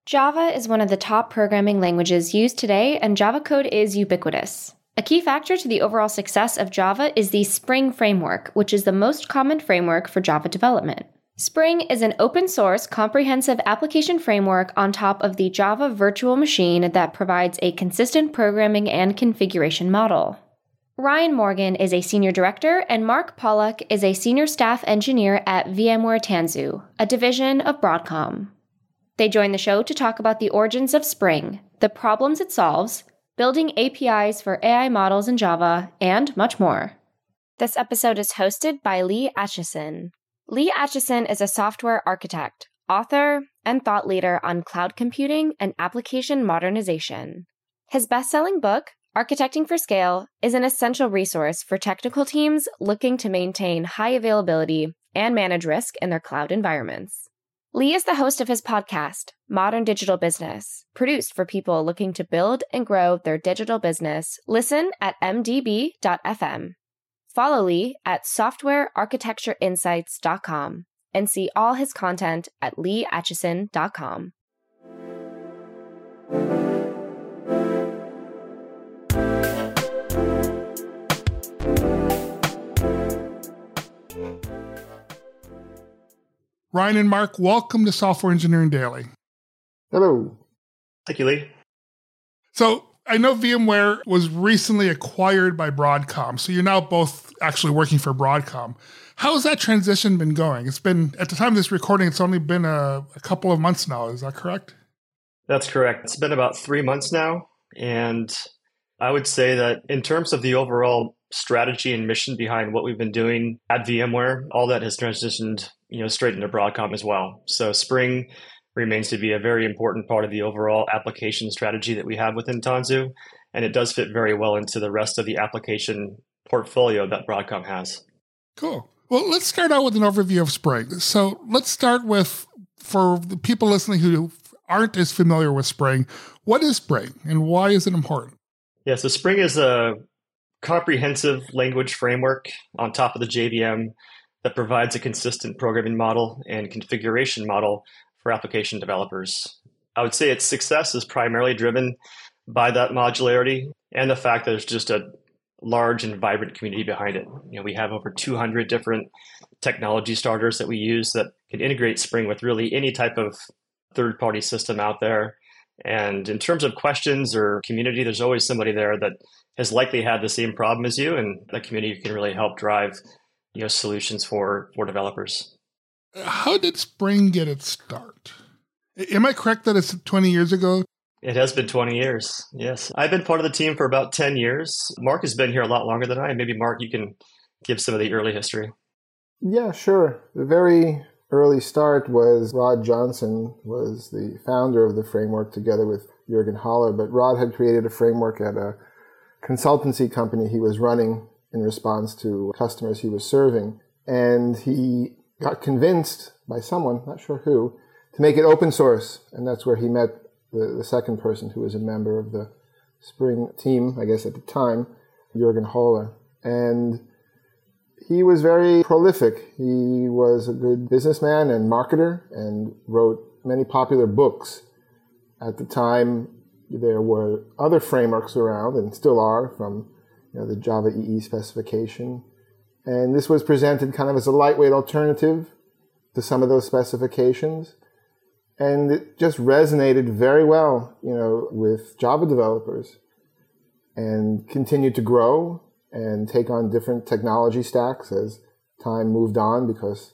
Java is one of the top programming languages used today, and Java code is ubiquitous. A key factor to the overall success of Java is the Spring framework, which is the most common framework for Java development. Spring is an open-source, comprehensive application framework on top of the Java virtual machine that provides a consistent programming and configuration model. Ryan Morgan is a senior director, and Mark Pollock is a senior staff engineer at VMware Tanzu, a division of Broadcom. They join the show to talk about the origins of Spring, the problems it solves, building APIs for AI models in Java, and much more. This episode is hosted by Lee Acheson. Lee Acheson is a software architect, author, and thought leader on cloud computing and application modernization. His best-selling book, Architecting for Scale, is an essential resource for technical teams looking to maintain high availability and manage risk in their cloud environments. Lee is the host of his podcast, Modern Digital Business, produced for people looking to build and grow their digital business. Listen at mdb.fm. Follow Lee at softwarearchitectureinsights.com and see all his content at leeacheson.com. Ryan and Mark, welcome to Software Engineering Daily. Hello. Thank you, Lee. So I know VMware was recently acquired by Broadcom, so you're now both actually working for Broadcom. How has that transition been going? It's been, at the time of this recording, it's only been a couple of months now. Is that correct? That's correct. It's been about 3 months now. And I would say that in terms of the overall strategy and mission behind what we've been doing at VMware, all that has transitioned straight into Broadcom as well. So Spring remains to be a very important part of the overall application strategy that we have within Tanzu, and it does fit very well into the rest of the application portfolio that Broadcom has. Cool. Well, let's start out with an overview of Spring. So let's start with, for the people listening who aren't as familiar with Spring, what is Spring and why is it important? Yeah, so Spring is a comprehensive language framework on top of the JVM that provides a consistent programming model and configuration model for application developers. I would say its success is primarily driven by that modularity and the fact that there's just a large and vibrant community behind it. We have over 200 different technology starters that we use that can integrate Spring with really any type of third-party system out there. And in terms of questions or community, there's always somebody there that has likely had the same problem as you, and that community can really help drive solutions for developers. How did Spring get its start? Am I correct that it's 20 years ago? It has been 20 years, yes. I've been part of the team for about 10 years. Mark has been here a lot longer than I. Maybe, Mark, you can give some of the early history. Yeah, sure. The very early start was Rod Johnson was the founder of the framework together with Jürgen Haller, but Rod had created a framework at a consultancy company he was running in response to customers he was serving. And he got convinced by someone, not sure who, to make it open source. And that's where he met the second person who was a member of the Spring team, I guess at the time, Jürgen Haller. And he was very prolific. He was a good businessman and marketer and wrote many popular books. At the time, there were other frameworks around, and still are, from the Java EE specification. And this was presented kind of as a lightweight alternative to some of those specifications. And it just resonated very well, with Java developers and continued to grow and take on different technology stacks as time moved on because,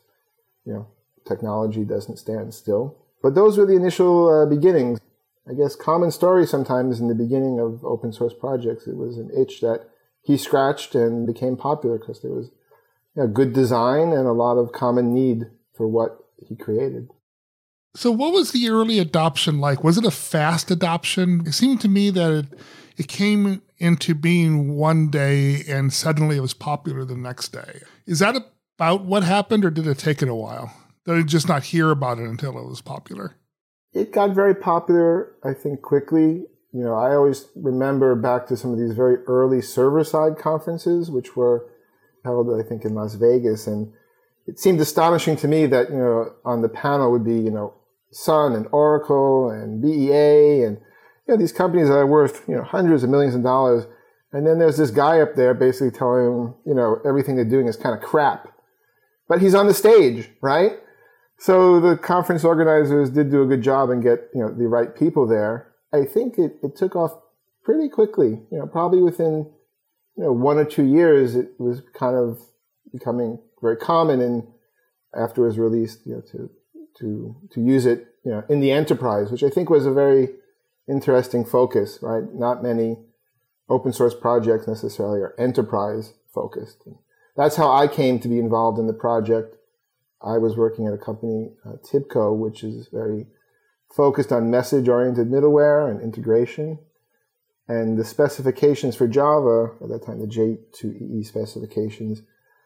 technology doesn't stand still. But those were the initial beginnings. I guess common story sometimes in the beginning of open source projects. It was an itch that he scratched and became popular because there was good design and a lot of common need for what he created. So what was the early adoption like? Was it a fast adoption? It seemed to me that it came into being one day and suddenly it was popular the next day. Is that about what happened, or did it take it a while? Did I just not hear about it until it was popular? It got very popular, I think, quickly. I always remember back to some of these very early server-side conferences, which were held, I think, in Las Vegas. And it seemed astonishing to me that, on the panel would be, Sun and Oracle and BEA and these companies that are worth hundreds of millions of dollars. And then there's this guy up there basically telling them, everything they're doing is kind of crap. But he's on the stage, right? So the conference organizers did do a good job and get the right people there. I think it took off pretty quickly. Probably within 1 or 2 years, it was kind of becoming very common, and after it was released, to use it, in the enterprise, which I think was a very interesting focus, right? Not many open source projects necessarily are enterprise focused. And that's how I came to be involved in the project. I was working at a company, Tibco, which is very focused on message-oriented middleware and integration. And the specifications for Java, at that time the J2EE specifications,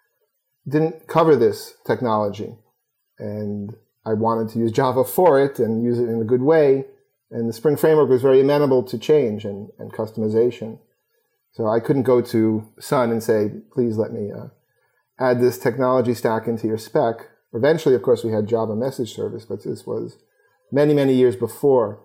didn't cover this technology. And I wanted to use Java for it and use it in a good way. And the Spring Framework was very amenable to change and customization. So I couldn't go to Sun and say, please let me add this technology stack into your spec. Eventually, of course, we had Java Message Service, but this was many, many years before.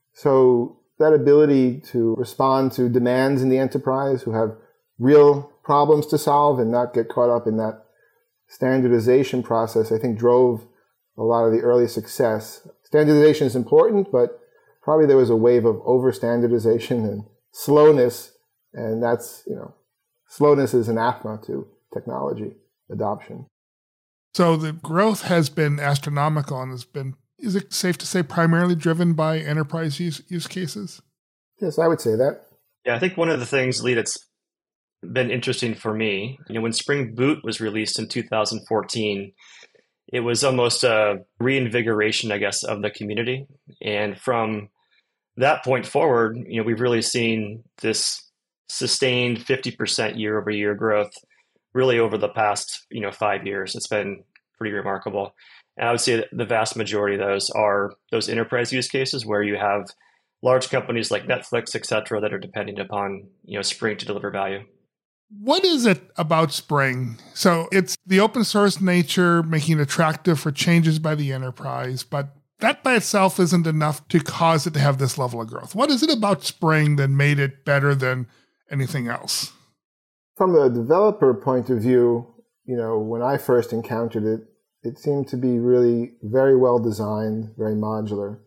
So that ability to respond to demands in the enterprise who have real problems to solve and not get caught up in that standardization process, I think drove a lot of the early success. Standardization is important, but probably there was a wave of over-standardization and slowness, and that's, slowness is anathema to technology adoption. So the growth has been astronomical and is it safe to say, primarily driven by enterprise use cases? Yes, I would say that. Yeah, I think one of the things, Lee, that's been interesting for me, when Spring Boot was released in 2014, it was almost a reinvigoration, I guess, of the community. And from that point forward, we've really seen this sustained 50% year over year growth really over the past, 5 years. It's been pretty remarkable. And I would say that the vast majority of those are those enterprise use cases where you have large companies like Netflix, et cetera, that are depending upon, Spring to deliver value. What is it about Spring? So it's the open source nature, making it attractive for changes by the enterprise, but that by itself isn't enough to cause it to have this level of growth. What is it about Spring that made it better than anything else? From the developer point of view, when I first encountered it, it seemed to be really very well designed, very modular.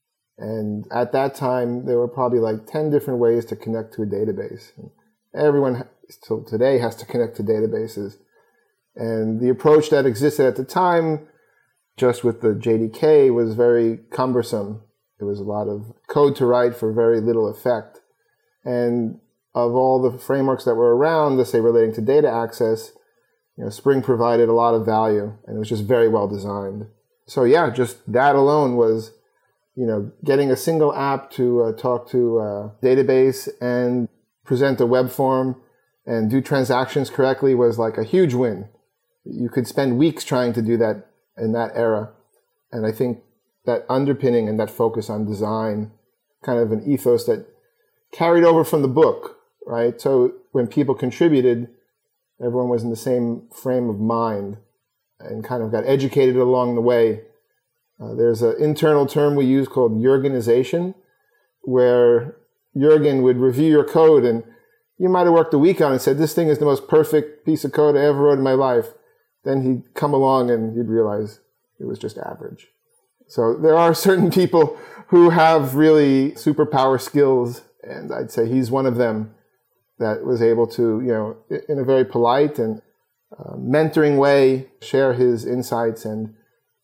And at that time, there were probably like 10 different ways to connect to a database. And everyone still today has to connect to databases. And the approach that existed at the time, just with the JDK, was very cumbersome. There was a lot of code to write for very little effect. And of all the frameworks that were around, let's say relating to data access, Spring provided a lot of value, and it was just very well designed. So yeah, just that alone was, getting a single app to talk to a database and present a web form and do transactions correctly was like a huge win. You could spend weeks trying to do that in that era. And I think that underpinning and that focus on design, kind of an ethos that carried over from the book, right? So when people contributed, everyone was in the same frame of mind and kind of got educated along the way. There's an internal term we use called Jurgenization, where Jurgen would review your code and you might have worked a week on it and said, this thing is the most perfect piece of code I ever wrote in my life. Then he'd come along and you'd realize it was just average. So there are certain people who have really superpower skills, and I'd say he's one of them that was able to, in a very polite and mentoring way, share his insights and,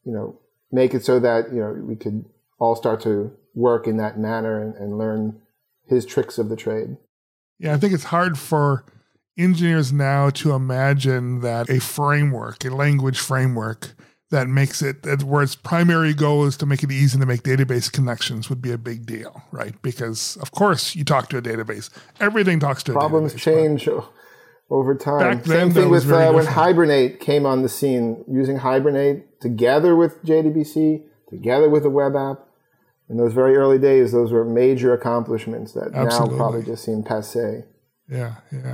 make it so that, we could all start to work in that manner and learn his tricks of the trade. Yeah, I think it's hard for engineers now to imagine that a framework, a language framework that makes it, where its primary goal is to make it easy to make database connections would be a big deal, right? Because, of course, you talk to a database. Everything talks to a database. Problems change over time. Back then, Same thing with when different. Hibernate came on the scene, using Hibernate together with JDBC, together with a web app. In those very early days, those were major accomplishments that Absolutely. now probably just seem passé. Yeah.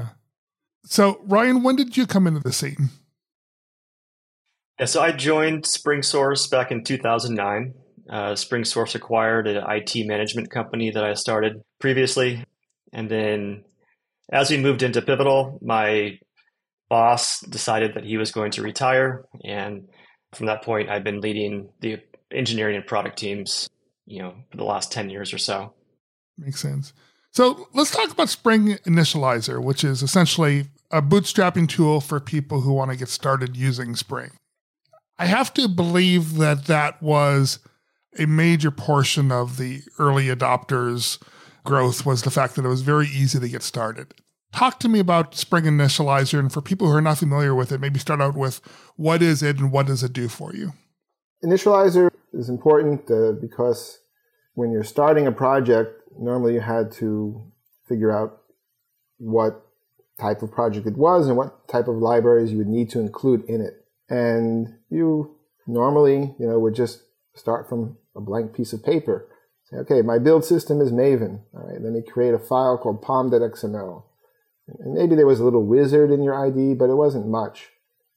So, Ryan, when did you come into the scene? Yeah, so I joined SpringSource back in 2009. SpringSource acquired an IT management company that I started previously. And then as we moved into Pivotal, my boss decided that he was going to retire. And from that point, I've been leading the engineering and product teams, for the last 10 years or so. Makes sense. So let's talk about Spring Initializer, which is essentially a bootstrapping tool for people who want to get started using Spring. I have to believe that that was a major portion of the early adopters' growth, was the fact that it was very easy to get started. Talk to me about Spring Initializer, and for people who are not familiar with it, maybe start out with what is it and what does it do for you? Initializer is important because when you're starting a project, normally you had to figure out what type of project it was and what type of libraries you would need to include in it. And you normally, would just start from a blank piece of paper. Say, okay, my build system is Maven. All right, then you create a file called pom.xml. And maybe there was a little wizard in your IDE, but it wasn't much.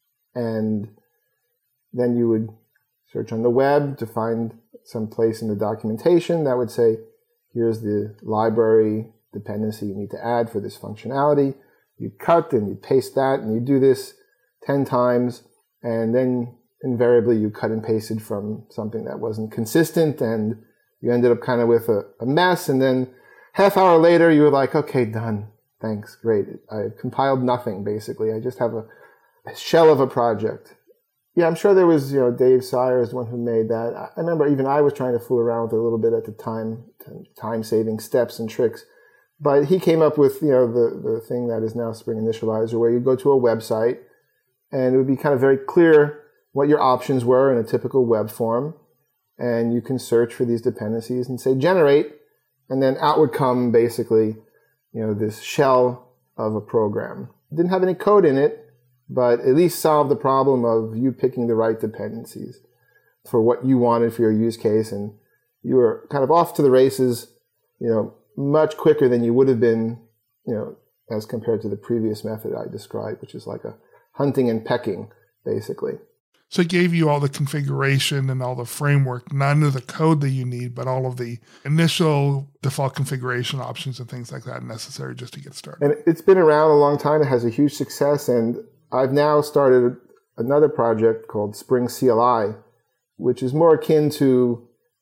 And then you would search on the web to find some place in the documentation that would say, here's the library dependency you need to add for this functionality. You cut and you paste that, and you do this 10 times, and then invariably you cut and pasted from something that wasn't consistent, and you ended up kind of with a mess, and then half hour later you were like, okay, done. Thanks, great. I compiled nothing, basically. I just have a shell of a project. Yeah, I'm sure there was, Dave Sire is the one who made that. I remember even I was trying to fool around with it a little bit at the time-saving steps and tricks. But he came up with, the thing that is now Spring Initializer, where you go to a website, and it would be kind of very clear what your options were in a typical web form. And you can search for these dependencies and say, generate, and then out would come, basically, this shell of a program. It didn't have any code in it, but at least solve the problem of you picking the right dependencies for what you wanted for your use case. And you were kind of off to the races, much quicker than you would have been, as compared to the previous method I described, which is like a hunting and pecking, basically. So it gave you all the configuration and all the framework, none of the code that you need, but all of the initial default configuration options and things like that necessary just to get started. And it's been around a long time. It has a huge success. And I've now started another project called Spring CLI, which is more akin to,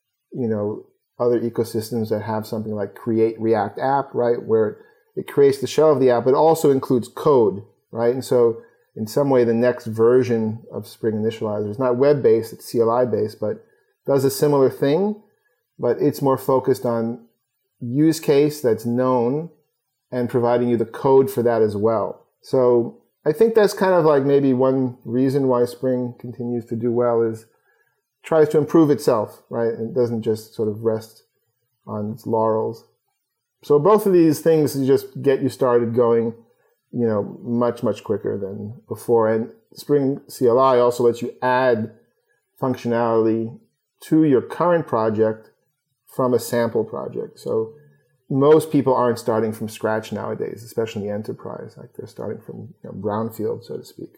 other ecosystems that have something like Create React App, right? Where it creates the shell of the app, but also includes code, right? And so in some way, the next version of Spring Initializer is not web-based, it's CLI-based, but does a similar thing, but it's more focused on use case that's known and providing you the code for that as well. So I think that's kind of like maybe one reason why Spring continues to do well is tries to improve itself, right? It doesn't just sort of rest on its laurels. So both of these things just get you started going, much, much quicker than before. And Spring CLI also lets you add functionality to your current project from a sample project. So most people aren't starting from scratch nowadays, especially in the enterprise. Like they're starting from brownfield, so to speak.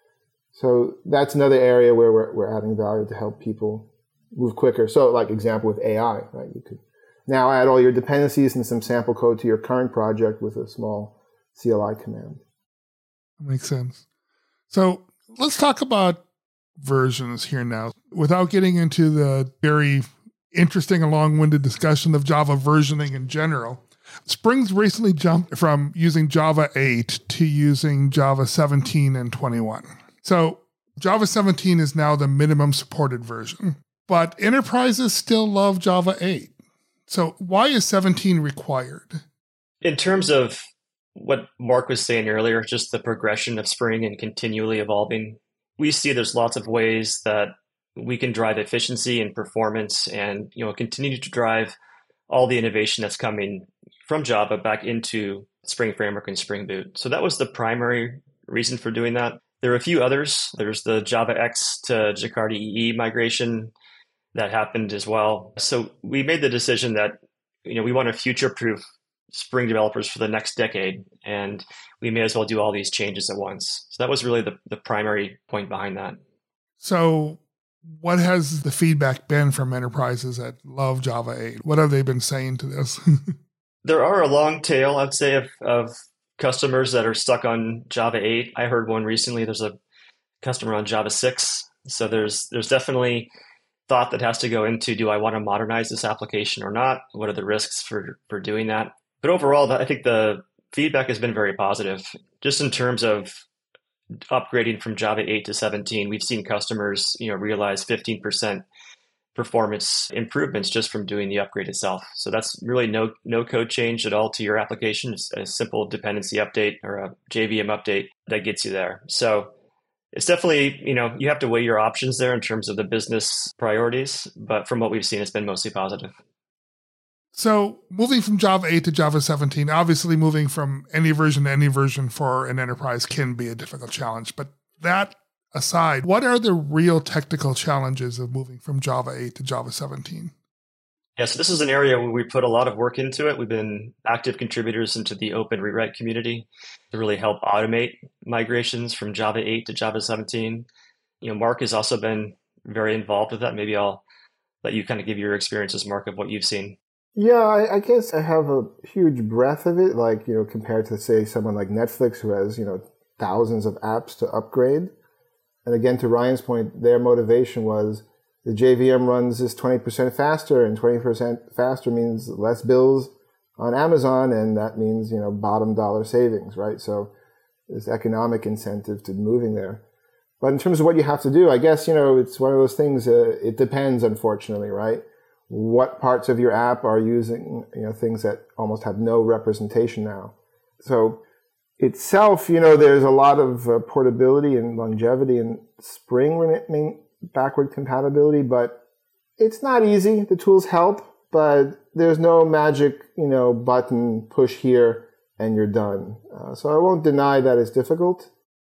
So that's another area where we're adding value to help people move quicker. So like example with AI, right? You could now add all your dependencies and some sample code to your current project with a small CLI command. That makes sense. So let's talk about versions here now. Without getting into the very interesting and long-winded discussion of Java versioning in general, Spring's recently jumped from using Java 8 to using Java 17 and 21. So Java 17 is now the minimum supported version, but enterprises still love Java 8. So why is 17 required? In terms of what Mark was saying earlier, just the progression of Spring and continually evolving, we see there's lots of ways that we can drive efficiency and performance and continue to drive all the innovation that's coming from Java back into Spring Framework and Spring Boot. So that was the primary reason for doing that. There are a few others. There's the Java X to Jakarta EE migration that happened as well. So we made the decision that we want to future-proof Spring developers for the next decade, and we may as well do all these changes at once. So that was really the primary point behind that. So What has the feedback been from enterprises that love Java 8? What have they been saying to this? There are a long tail, I'd say, of customers that are stuck on Java 8. I heard one recently. There's a customer on Java 6. So there's definitely thought that has to go into, do I want to modernize this application or not? What are the risks for doing that? But overall, I think the feedback has been very positive. Just in terms of upgrading from Java 8 to 17, we've seen customers, realize 15% performance improvements just from doing the upgrade itself. So that's really no code change at all to your application. It's a simple dependency update or a JVM update that gets you there. So it's definitely, you have to weigh your options there in terms of the business priorities. But from what we've seen, it's been mostly positive. So moving from Java 8 to Java 17, obviously moving from any version to any version for an enterprise can be a difficult challenge. But that aside, what are the real technical challenges of moving from Java 8 to Java 17? Yeah, so this is an area where we put a lot of work into it. We've been active contributors into the Open Rewrite community to really help automate migrations from Java 8 to Java 17. Mark has also been very involved with that. Maybe I'll let you kind of give your experiences, Mark, of what you've seen. Yeah, I guess I have a huge breadth of it, like, compared to, say, someone like Netflix who has, thousands of apps to upgrade. And again, to Ryan's point, their motivation was the JVM runs this 20% faster, and 20% faster means less bills on Amazon, and that means, bottom dollar savings, right? So there's economic incentive to moving there. But in terms of what you have to do, I guess, it's one of those things, it depends, unfortunately, right? What parts of your app are using, things that almost have no representation now. So itself, there's a lot of portability and longevity and Spring backward compatibility, but it's not easy. The tools help, but there's no magic, button push here and you're done. So I won't deny that it's difficult.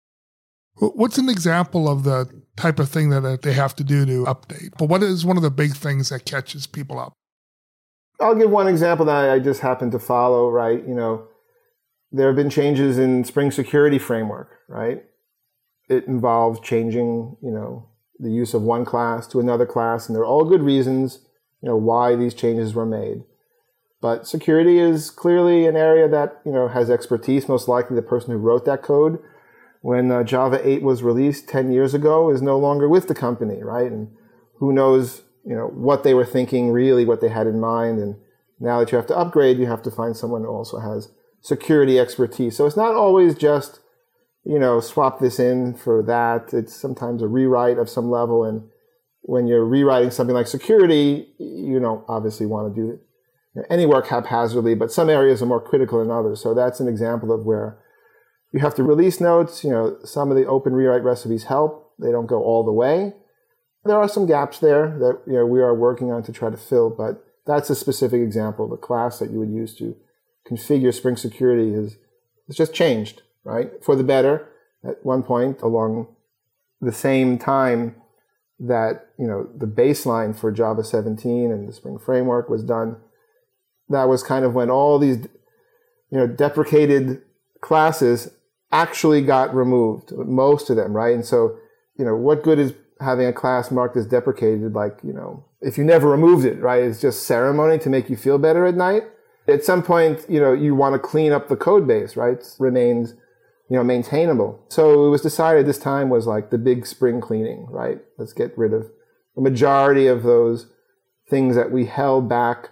What's an example of the type of thing that they have to do to update? But what is one of the big things that catches people up? I'll give one example that I just happened to follow, right? There have been changes in Spring Security Framework, right? It involves changing, the use of one class to another class, and there are all good reasons, why these changes were made. But security is clearly an area that, has expertise. Most likely the person who wrote that code when Java 8 was released 10 years ago is no longer with the company, right? And who knows, what they were thinking, really what they had in mind. And now that you have to upgrade, you have to find someone who also has security expertise. So it's not always just, swap this in for that. It's sometimes a rewrite of some level. And when you're rewriting something like security, you don't obviously want to do any work haphazardly, but some areas are more critical than others. So that's an example of where you have to release notes. Some of the open rewrite recipes help. They don't go all the way. There are some gaps there that we are working on to try to fill, but that's a specific example. The class that you would use to configure Spring Security has just changed, right? For the better at one point along the same time that, the baseline for Java 17 and the Spring Framework was done. That was kind of when all these, deprecated classes actually got removed, most of them, right? And so, what good is having a class marked as deprecated, like, if you never removed it, right? It's just ceremony to make you feel better at night. At some point, you want to clean up the code base, right? It remains, maintainable. So it was decided this time was like the big spring cleaning, right? Let's get rid of the majority of those things that we held back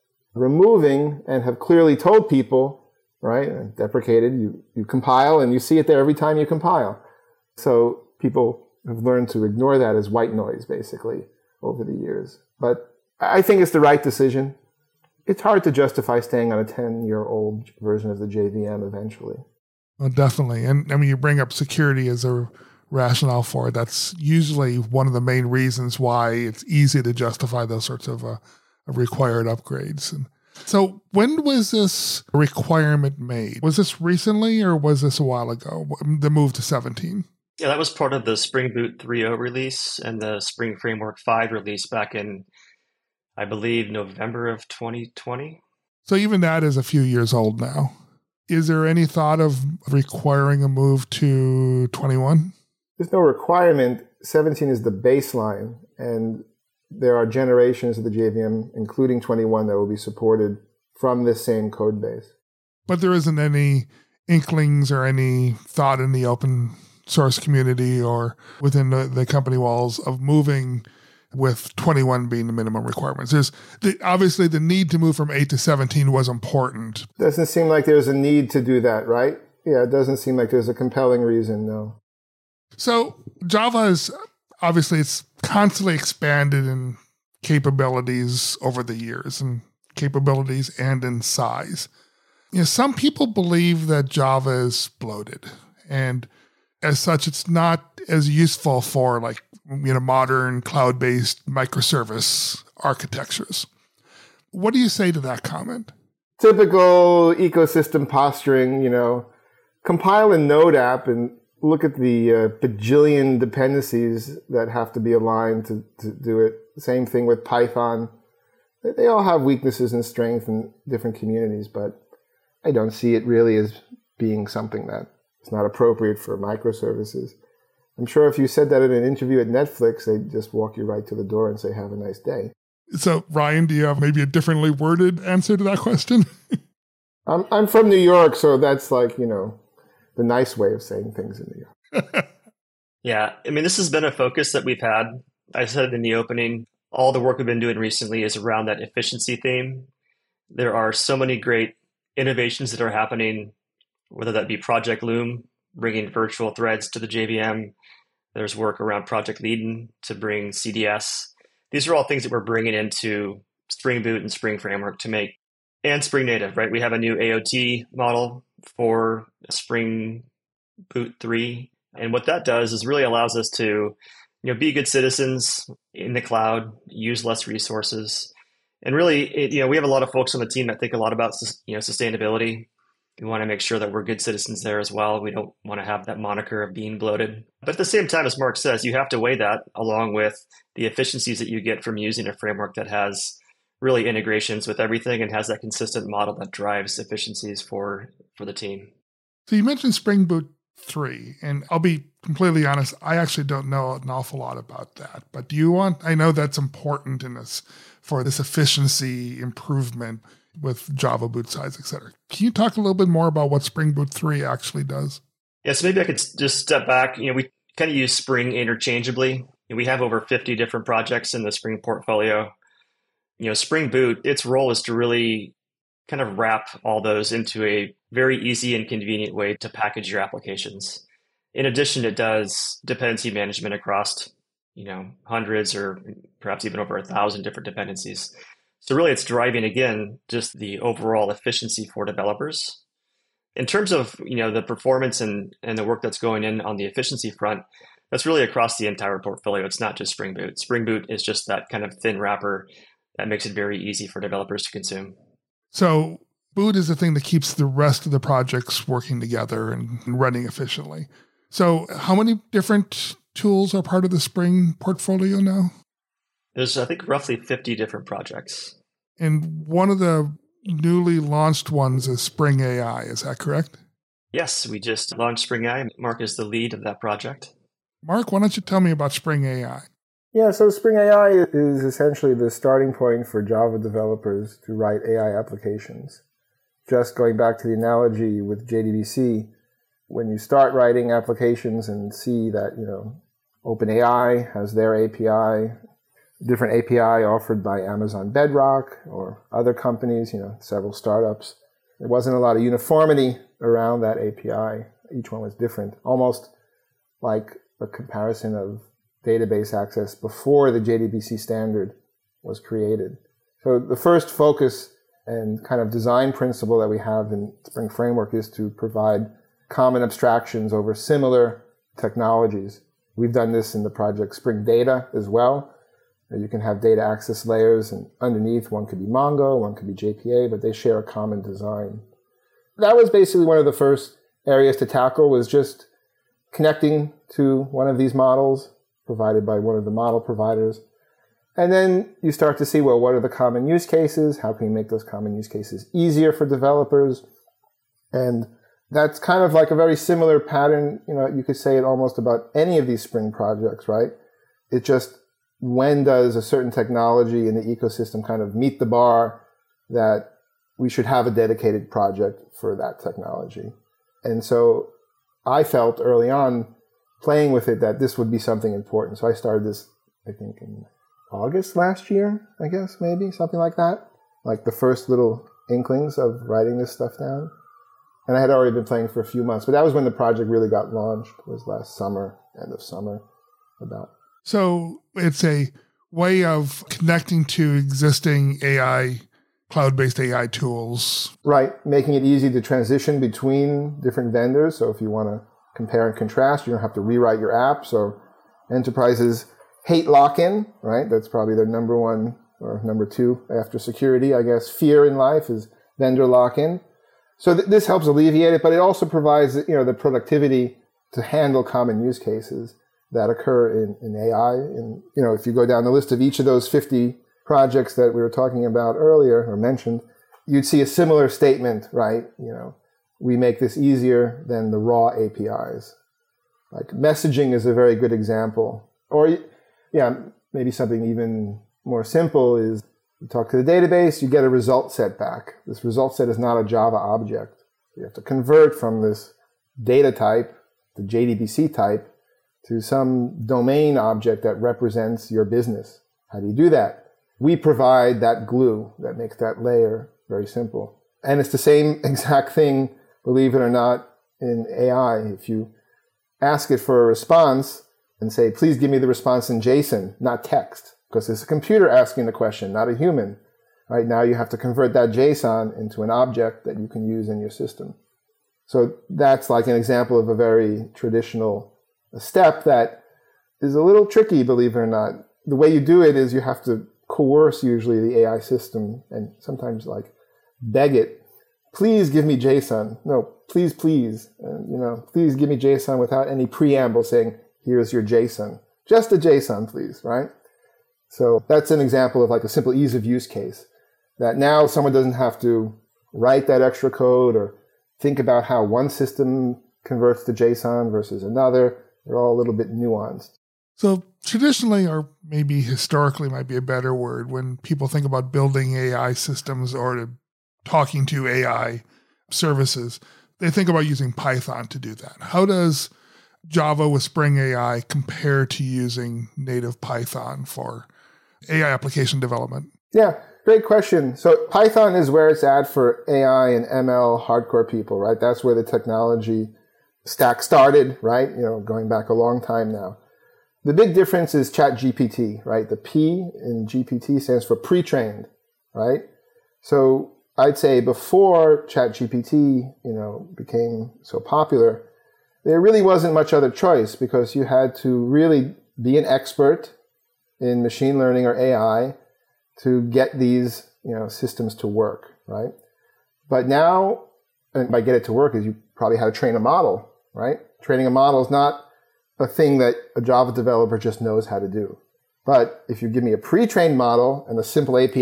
removing and have clearly told people, right? Deprecated, you compile and you see it there every time you compile. So people have learned to ignore that as white noise, basically, over the years. But I think it's the right decision. It's hard to justify staying on a 10-year-old version of the JVM eventually. Well, definitely. And I mean, you bring up security as a rationale for it. That's usually one of the main reasons why it's easy to justify those sorts of required upgrades. And so when was this requirement made? Was this recently or was this a while ago, the move to 17? Yeah, that was part of the Spring Boot 3.0 release and the Spring Framework 5 release back in, I believe, November of 2020. So even that is a few years old now. Is there any thought of requiring a move to 21? There's no requirement. 17 is the baseline, and there are generations of the JVM, including 21, that will be supported from this same code base. But there isn't any inklings or any thought in the open source community or within the company walls of moving with 21 being the minimum requirements. Obviously the need to move from 8 to 17 was important. Doesn't seem like there's a need to do that, right? Yeah, it doesn't seem like there's a compelling reason, no. So Java is obviously it's constantly expanded in capabilities over the years, and capabilities and in size. Some people believe that Java is bloated, and as such, it's not as useful for modern cloud-based microservice architectures. What do you say to that comment? Typical ecosystem posturing, compile a Node app and look at the bajillion dependencies that have to be aligned to do it. Same thing with Python. They all have weaknesses and strengths in different communities, but I don't see it really as being something that is not appropriate for microservices. I'm sure if you said that in an interview at Netflix, they'd just walk you right to the door and say, have a nice day. So, Ryan, do you have maybe a differently worded answer to that question? I'm from New York, so that's the nice way of saying things in New York. Yeah, this has been a focus that we've had. I said in the opening, all the work we've been doing recently is around that efficiency theme. There are so many great innovations that are happening, whether that be Project Loom, bringing virtual threads to the JVM. There's work around Project Leadin to bring CDS. These are all things that we're bringing into Spring Boot and Spring Framework and Spring Native, right? We have a new AOT model for Spring Boot 3. And what that does is really allows us to, be good citizens in the cloud, use less resources. And really, we have a lot of folks on the team that think a lot about, sustainability. We want to make sure that we're good citizens there as well. We don't want to have that moniker of being bloated. But at the same time, as Mark says, you have to weigh that along with the efficiencies that you get from using a framework that has really integrations with everything and has that consistent model that drives efficiencies for the team. So you mentioned Spring Boot 3, and I'll be completely honest, I actually don't know an awful lot about that. But I know that's important for this efficiency improvement with Java boot size, et cetera. Can you talk a little bit more about what Spring Boot 3 actually does? Yeah, so maybe I could just step back. We kind of use Spring interchangeably. We have over 50 different projects in the Spring portfolio. Spring Boot, its role is to really kind of wrap all those into a very easy and convenient way to package your applications. In addition, it does dependency management across, hundreds or perhaps even over 1,000 different dependencies. So really, it's driving, again, just the overall efficiency for developers. In terms of, the performance and the work that's going in on the efficiency front, that's really across the entire portfolio. It's not just Spring Boot. Spring Boot is just that kind of thin wrapper that makes it very easy for developers to consume. So Boot is the thing that keeps the rest of the projects working together and running efficiently. So how many different tools are part of the Spring portfolio now? There's, I think, roughly 50 different projects. And one of the newly launched ones is Spring AI. Is that correct? Yes, we just launched Spring AI. Mark is the lead of that project. Mark, why don't you tell me about Spring AI? Yeah, so Spring AI is essentially the starting point for Java developers to write AI applications. Just going back to the analogy with JDBC, when you start writing applications and see that, OpenAI has their API, different API offered by Amazon Bedrock or other companies, several startups. There wasn't a lot of uniformity around that API. Each one was different, almost like a comparison of database access before the JDBC standard was created. So the first focus and kind of design principle that we have in Spring Framework is to provide common abstractions over similar technologies. We've done this in the project Spring Data as well. You can have data access layers, and underneath one could be Mongo, one could be JPA, but they share a common design. That was basically one of the first areas to tackle, was just connecting to one of these models provided by one of the model providers. And then you start to see, well, what are the common use cases? How can you make those common use cases easier for developers? And That's kind of like a very similar pattern. You could say it almost about any of these Spring projects, right? It just, when does a certain technology in the ecosystem kind of meet the bar that we should have a dedicated project for that technology? And so I felt early on playing with it that this would be something important. So I started this, I think, in August last year, I guess, maybe, something like that. Like the first little inklings of writing this stuff down. And I had already been playing for a few months, but that was when the project really got launched, was last summer, end of summer, about. So it's a way of connecting to existing AI, cloud-based AI tools. Right, making it easy to transition between different vendors. So if you want to compare and contrast, you don't have to rewrite your app. So enterprises hate lock-in, right? That's probably their number one or number two after security, I guess. Fear in life is vendor lock-in. So this helps alleviate it, but it also provides, the productivity to handle common use cases that occur in AI. And, if you go down the list of each of those 50 projects that we were talking about earlier or mentioned, you'd see a similar statement, right? We make this easier than the raw APIs. Like messaging is a very good example. Or, maybe something even more simple is you talk to the database, you get a result set back. This result set is not a Java object. You have to convert from this data type, the JDBC type, to some domain object that represents your business. How do you do that? We provide that glue that makes that layer very simple. And it's the same exact thing, believe it or not, in AI. If you ask it for a response and say, please give me the response in JSON, not text, because it's a computer asking the question, not a human. Right now you have to convert that JSON into an object that you can use in your system. So that's like an example of a very traditional step that is a little tricky, believe it or not. The way you do it is you have to coerce usually the AI system and sometimes like beg it, please give me JSON. No, please. Please give me JSON without any preamble saying, here's your JSON. Just a JSON, please, right? So that's an example of like a simple ease of use case that now someone doesn't have to write that extra code or think about how one system converts to JSON versus another. They're all a little bit nuanced. So traditionally, or maybe historically might be a better word, when people think about building AI systems or talking to AI services, they think about using Python to do that. How does Java with Spring AI compare to using native Python for AI application development? Yeah, great question. So Python is where it's at for AI and ML hardcore people, right? That's where the technology stack started, right? Going back a long time now. The big difference is ChatGPT, right? The P in GPT stands for pre-trained, right? So I'd say before ChatGPT, became so popular, there really wasn't much other choice because you had to really be an expert in machine learning or AI to get these, systems to work, right? But now, and by get it to work is you probably had to train a model, right? Training a model is not a thing that a Java developer just knows how to do. But if you give me a pre-trained model and a simple API,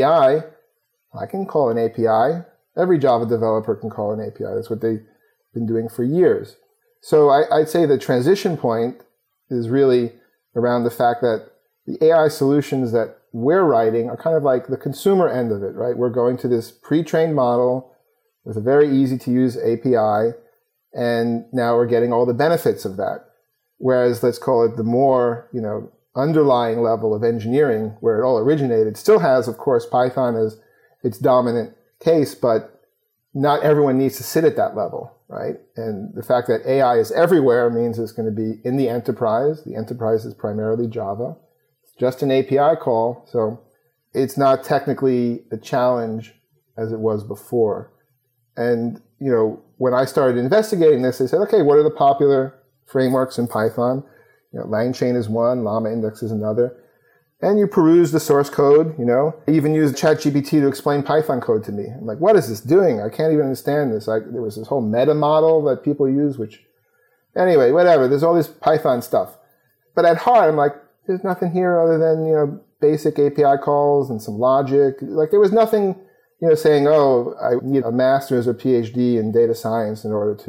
I can call an API. Every Java developer can call an API. That's what they've been doing for years. So I'd say the transition point is really around the fact that the AI solutions that we're writing are kind of like the consumer end of it, right? We're going to this pre-trained model with a very easy to use API, and now we're getting all the benefits of that. Whereas let's call it the more, underlying level of engineering where it all originated still has, of course, Python as its dominant case, but not everyone needs to sit at that level, right? And the fact that AI is everywhere means it's going to be in the enterprise. The enterprise is primarily Java. It's just an API call, so it's not technically a challenge as it was before. And, when I started investigating this, I said, okay, what are the popular frameworks in Python? LangChain is one, LlamaIndex is another. And you peruse the source code, I even used ChatGPT to explain Python code to me. I'm like, what is this doing? I can't even understand this. There was this whole meta model that people use, which, anyway, whatever. There's all this Python stuff. But at heart, I'm like, there's nothing here other than, basic API calls and some logic. Like there was nothing, saying, oh, I need a master's or PhD in data science in order to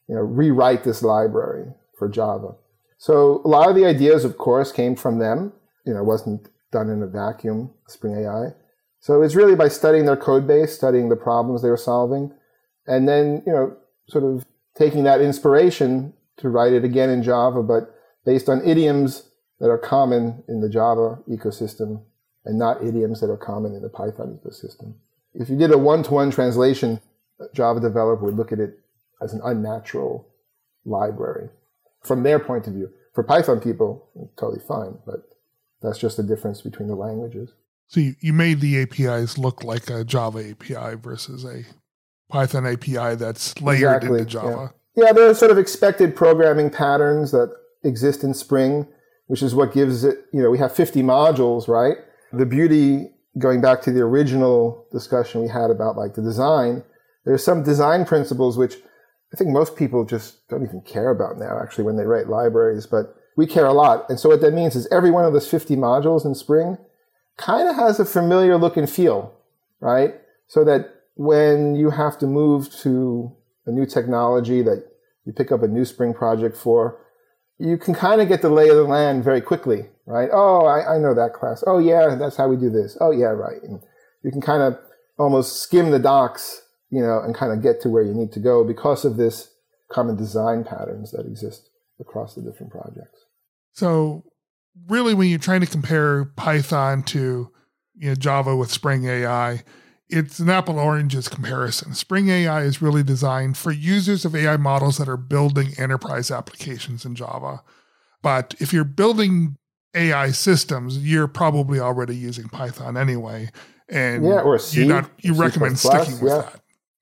rewrite this library for Java. So a lot of the ideas, of course, came from them. It wasn't done in a vacuum, Spring AI. So it's really by studying their code base, studying the problems they were solving, and then, sort of taking that inspiration to write it again in Java, but based on idioms that are common in the Java ecosystem and not idioms that are common in the Python ecosystem. If you did a one-to-one translation, a Java developer would look at it as an unnatural library from their point of view. For Python people, totally fine, but that's just the difference between the languages. So you made the APIs look like a Java API versus a Python API that's layered into Java. Yeah, there are sort of expected programming patterns that exist in Spring, which is what gives it, we have 50 modules, right? The beauty, going back to the original discussion we had about like the design, there's some design principles which I think most people just don't even care about now, actually, when they write libraries, but we care a lot. And so what that means is every one of those 50 modules in Spring kind of has a familiar look and feel, right? So that when you have to move to a new technology that you pick up a new Spring project for, you can kind of get the lay of the land very quickly, right? Oh, I know that class. Oh, yeah, that's how we do this. Oh, yeah, right. And you can kind of almost skim the docs, and kind of get to where you need to go because of this common design patterns that exist across the different projects. So really, when you're trying to compare Python to Java with Spring AI, it's an apple oranges comparison. Spring AI is really designed for users of AI models that are building enterprise applications in Java. But if you're building AI systems, you're probably already using Python anyway. And or C, you recommend sticking with that.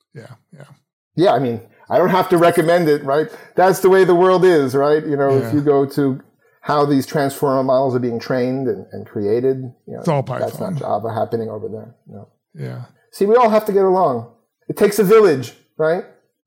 Yeah, I mean, I don't have to recommend it, right? That's the way the world is, right? If you go to how these transformer models are being trained and created, it's all Python. That's not Java happening over there. No. Yeah. See, we all have to get along. It takes a village, right?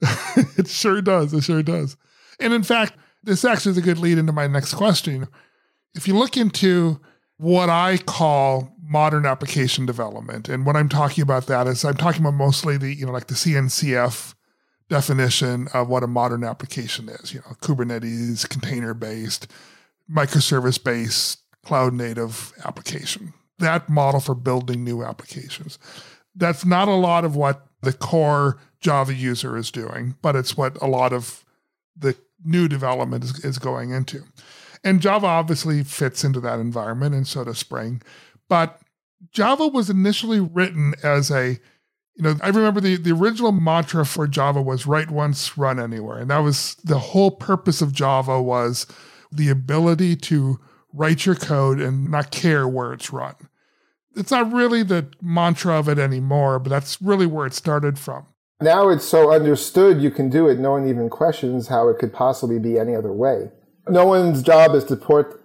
It sure does. It sure does. And in fact, this actually is a good lead into my next question. If you look into what I call modern application development, and what I'm talking about that is I'm talking about mostly the, like the CNCF definition of what a modern application is, Kubernetes, container-based, microservice-based, cloud-native application. That model for building new applications. That's not a lot of what the core Java user is doing, but it's what a lot of the new development is going into. And Java obviously fits into that environment, and so does Spring. But Java was initially written as I remember the original mantra for Java was write once, run anywhere. And that was the whole purpose of Java, was the ability to write your code and not care where it's run. It's not really the mantra of it anymore, but that's really where it started from. Now it's so understood you can do it. No one even questions how it could possibly be any other way. No one's job is to port,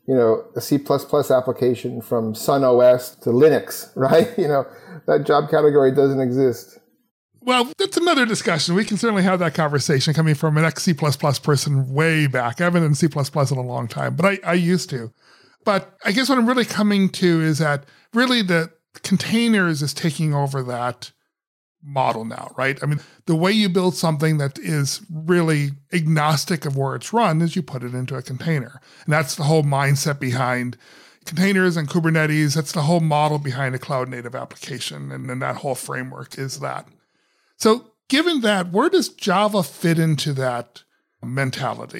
a C++ application from Sun OS to Linux, right? That job category doesn't exist. Well, that's another discussion. We can certainly have that conversation coming from an ex-C++ person way back. I haven't been in C++ in a long time, but I used to. But I guess what I'm really coming to is that really the containers is taking over that model now, right? I mean, the way you build something that is really agnostic of where it's run is you put it into a container. And that's the whole mindset behind containers and Kubernetes. That's the whole model behind a cloud native application. And then that whole framework is that. So given that, where does Java fit into that mentality?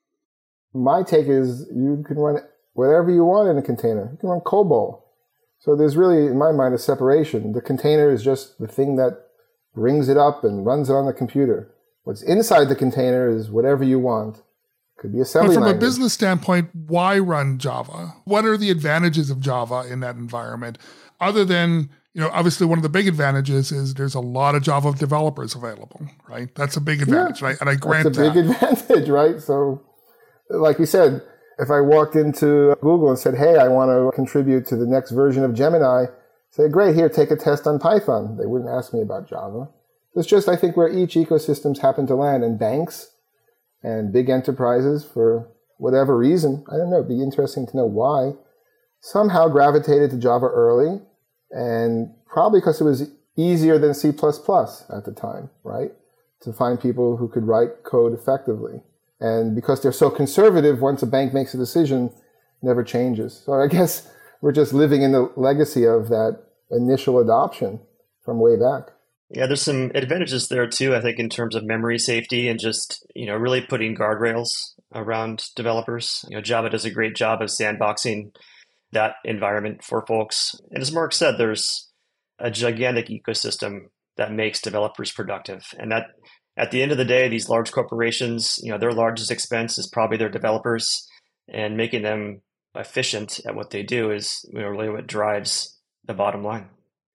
My take is you can run whatever you want in a container. You can run COBOL. So there's really, in my mind, a separation. The container is just the thing that brings it up and runs it on the computer. What's inside the container is whatever you want. Could be assembly language. But from a business standpoint, why run Java? What are the advantages of Java in that environment? Other than, obviously one of the big advantages is there's a lot of Java developers available, right? That's a big advantage, right? And I grant that. That's a big advantage, right? So, like we said, if I walked into Google and said, hey, I want to contribute to the next version of Gemini, say, great, here, take a test on Python. They wouldn't ask me about Java. It's just, I think, where each ecosystems happen to land. And banks and big enterprises, for whatever reason, I don't know, it'd be interesting to know why, somehow gravitated to Java early, and probably because it was easier than C++ at the time, right? to find people who could write code effectively. And because they're so conservative, once a bank makes a decision, it never changes. So I guess we're just living in the legacy of that initial adoption from way back. Yeah, there's some advantages there too, I think, in terms of memory safety and just, really putting guardrails around developers. Java does a great job of sandboxing that environment for folks. And as Mark said, there's a gigantic ecosystem that makes developers productive. And that at the end of the day, these large corporations, their largest expense is probably their developers, and making them efficient at what they do is really what drives the bottom line.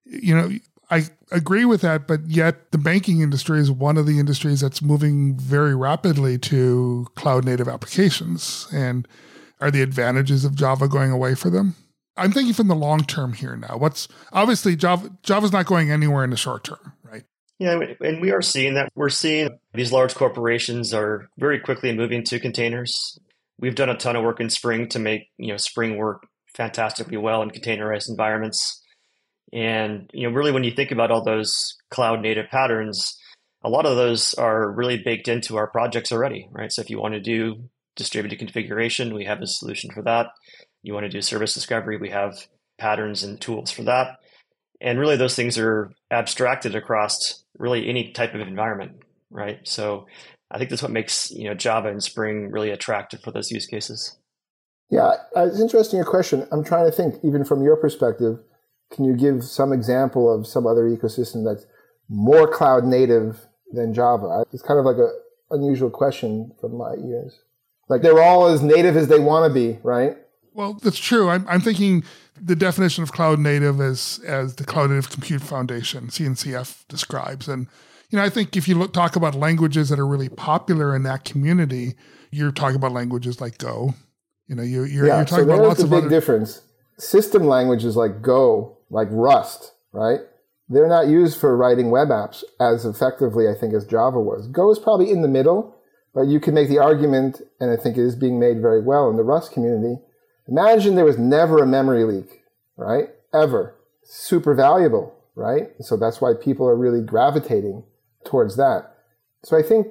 I agree with that, but yet the banking industry is one of the industries that's moving very rapidly to cloud native applications. And are the advantages of Java going away for them? I'm thinking from the long term here now. Obviously Java's not going anywhere in the short term, right? Yeah, and we are seeing that. We're seeing these large corporations are very quickly moving to containers. We've done a ton of work in Spring to make Spring work fantastically well in containerized environments. And really, when you think about all those cloud native patterns, a lot of those are really baked into our projects already, right? So if you want to do distributed configuration, we have a solution for that. You want to do service discovery, we have patterns and tools for that. And really, those things are abstracted across really any type of environment, right? So I think that's what makes Java and Spring really attractive for those use cases. Yeah, it's interesting your question. I'm trying to think, even from your perspective, can you give some example of some other ecosystem that's more cloud native than Java? It's kind of like an unusual question from my ears. Like they're all as native as they want to be, right? Well, that's true. I'm thinking the definition of cloud native as the Cloud Native Compute Foundation, CNCF, describes. And, I think if you talk about languages that are really popular in that community, you're talking about languages like Go. You're talking about lots of other... There's a big difference. System languages like Go, like Rust, right? They're not used for writing web apps as effectively, I think, as Java was. Go is probably in the middle, but you can make the argument, and I think it is being made very well in the Rust community. Imagine there was never a memory leak, right? Ever. Super valuable, right? So that's why people are really gravitating towards that. So I think,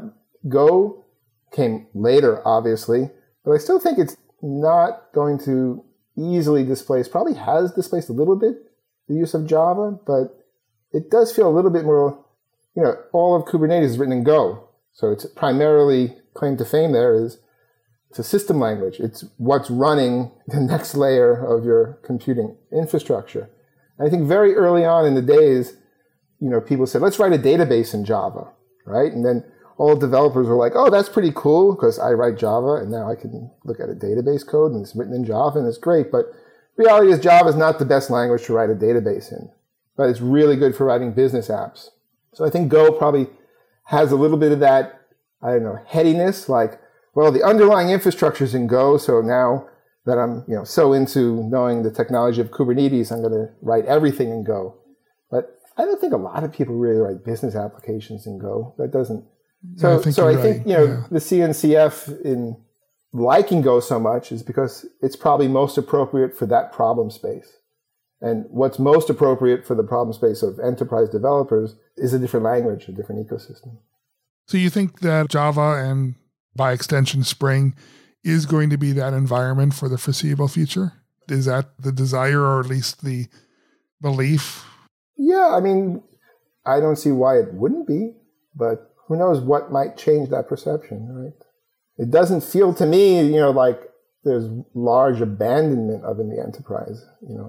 Go came later, obviously, but I still think it's not going to easily displace, probably has displaced a little bit the use of Java, but it does feel a little bit more, all of Kubernetes is written in Go. So it's primarily claim to fame there is it's a system language. It's what's running the next layer of your computing infrastructure. And I think very early on in the days, people said, let's write a database in Java, right? And then all developers were like, oh, that's pretty cool because I write Java and now I can look at a database code and it's written in Java and it's great. But the reality is Java is not the best language to write a database in, but it's really good for writing business apps. So I think Go probably has a little bit of that, headiness, like, well, the underlying infrastructure is in Go, so now that I'm, so into knowing the technology of Kubernetes, I'm going to write everything in Go. But I don't think a lot of people really write business applications in Go. That doesn't. So I think the CNCF in liking Go so much is because it's probably most appropriate for that problem space. And what's most appropriate for the problem space of enterprise developers is a different language, a different ecosystem. So you think that Java and by extension Spring is going to be that environment for the foreseeable future? Is that the desire or at least the belief? Yeah, I don't see why it wouldn't be, but who knows what might change that perception, right? It doesn't feel to me, like there's large abandonment of in the enterprise,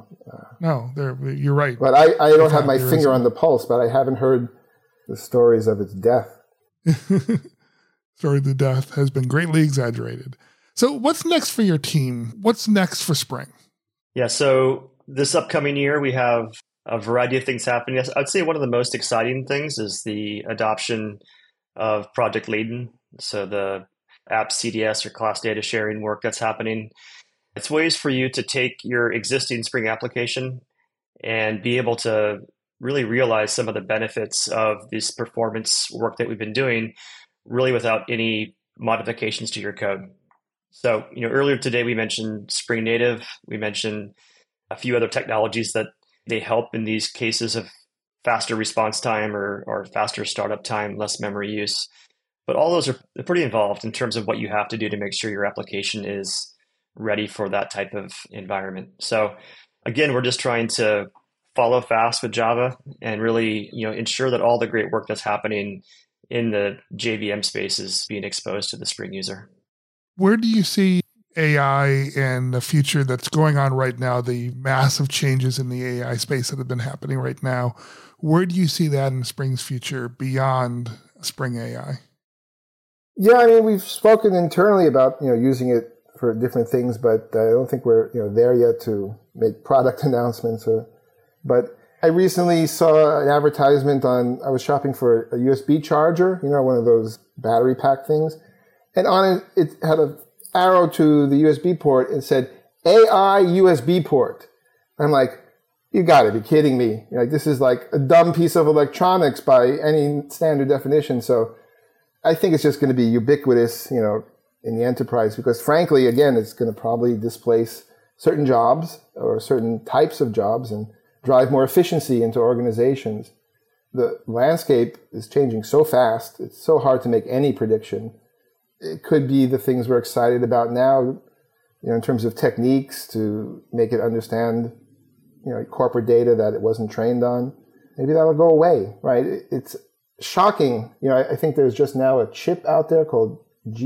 No, you're right. But I don't have my finger on the pulse, but I haven't heard the stories of its death. Story of the death has been greatly exaggerated. So what's next for your team? What's next for Spring? Yeah, so this upcoming year, we have a variety of things happening. I'd say one of the most exciting things is the adoption of Project Leiden. So the app CDS or class data sharing work that's happening. It's ways for you to take your existing Spring application and be able to really realize some of the benefits of this performance work that we've been doing really without any modifications to your code. So, earlier today we mentioned Spring Native. We mentioned a few other technologies that they help in these cases of faster response time or faster startup time, less memory use. But all those are pretty involved in terms of what you have to do to make sure your application is ready for that type of environment. So again, we're just trying to follow fast with Java and really, ensure that all the great work that's happening in the JVM space is being exposed to the Spring user. Where do you see AI and the future that's going on right now, the massive changes in the AI space that have been happening right now? Where do you see that in Spring's future beyond Spring AI? Yeah, I mean, we've spoken internally about, using it for different things, but I don't think we're, there yet to make product announcements. But I recently saw an advertisement I was shopping for a USB charger, one of those battery pack things. And on it had an arrow to the USB port and said, AI USB port. I'm like, you gotta be kidding me. This is like a dumb piece of electronics by any standard definition. So I think it's just going to be ubiquitous, in the enterprise, because frankly, again, it's going to probably displace certain jobs or certain types of jobs and drive more efficiency into organizations. The landscape is changing so fast. It's so hard to make any prediction. It could be the things we're excited about now, in terms of techniques to make it understand, corporate data that it wasn't trained on. Maybe that'll go away, right? It's shocking. I think there's just now a chip out there called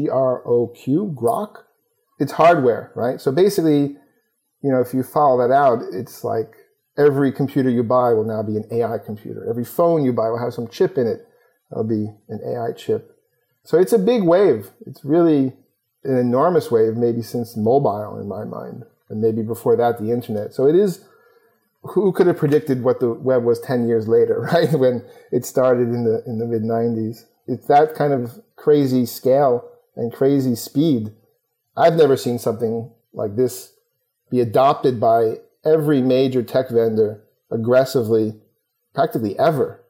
Grok. It's hardware, right? So basically, if you follow that out, it's like every computer you buy will now be an AI computer. Every phone you buy will have some chip in it. It'll be an AI chip. So it's a big wave. It's really an enormous wave, maybe since mobile in my mind, and maybe before that, the internet. So it is, who could have predicted what the web was 10 years later, right? When it started in the mid 90s. It's that kind of crazy scale and crazy speed. I've never seen something like this be adopted by every major tech vendor aggressively, practically ever.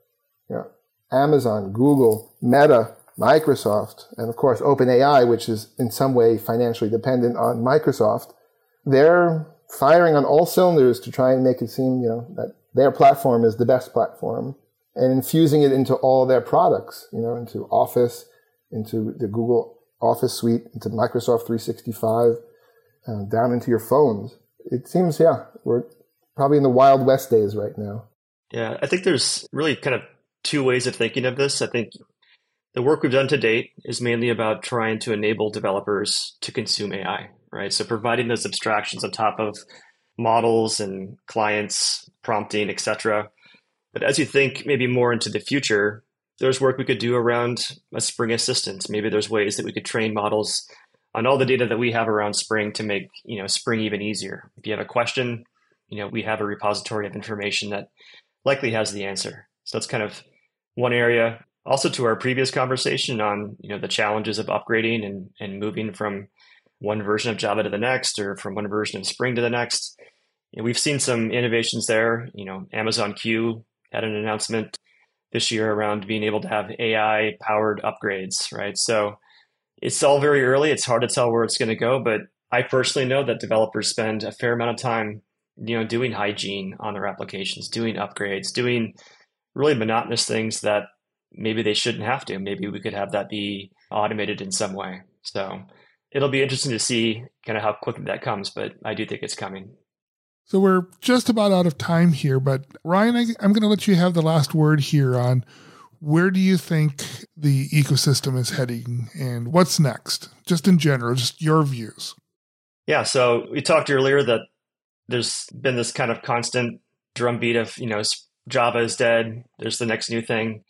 Amazon, Google, Meta, Microsoft, and of course OpenAI, which is in some way financially dependent on Microsoft. They're firing on all cylinders to try and make it seem, that their platform is the best platform, and infusing it into all their products, into Office, into the Google Office suite, into Microsoft 365, down into your phones. It seems, we're probably in the Wild West days right now. Yeah, I think there's really kind of two ways of thinking of this. I think the work we've done to date is mainly about trying to enable developers to consume AI, right? So providing those abstractions on top of models and clients, prompting, etc. But as you think maybe more into the future, there's work we could do around a Spring Assistant. Maybe there's ways that we could train models on all the data that we have around Spring to make, Spring even easier. If you have a question, we have a repository of information that likely has the answer. So that's kind of one area. Also, to our previous conversation on, the challenges of upgrading and moving from one version of Java to the next, or from one version of Spring to the next. We've seen some innovations there. Amazon Q had an announcement this year around being able to have AI-powered upgrades, right? So it's all very early. It's hard to tell where it's going to go, but I personally know that developers spend a fair amount of time, doing hygiene on their applications, doing upgrades, doing really monotonous things that maybe they shouldn't have to. Maybe we could have that be automated in some way. So it'll be interesting to see kind of how quickly that comes, but I do think it's coming. So we're just about out of time here, but Ryan, I'm going to let you have the last word here on where do you think the ecosystem is heading and what's next, just in general, just your views. Yeah, so we talked earlier that there's been this kind of constant drumbeat of, Java is dead, there's the next new thing.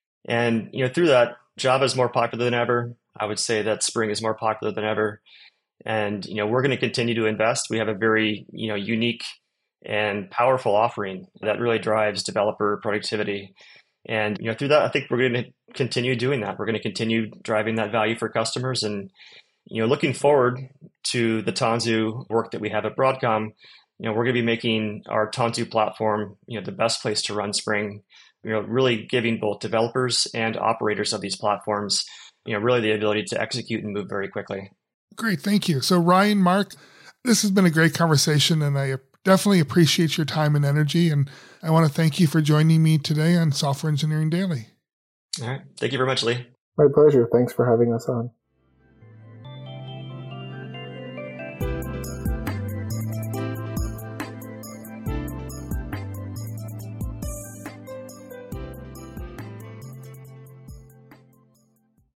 And, through that, Java is more popular than ever. I would say that Spring is more popular than ever. And, we're going to continue to invest. We have a very, unique and powerful offering that really drives developer productivity. And, through that, I think we're going to continue doing that. We're going to continue driving that value for customers. And, looking forward to the Tanzu work that we have at Broadcom, we're going to be making our Tanzu platform, the best place to run Spring, really giving both developers and operators of these platforms, really the ability to execute and move very quickly. Great. Thank you. So Ryan, Mark, this has been a great conversation, and I definitely appreciate your time and energy. And I want to thank you for joining me today on Software Engineering Daily. All right. Thank you very much, Lee. My pleasure. Thanks for having us on.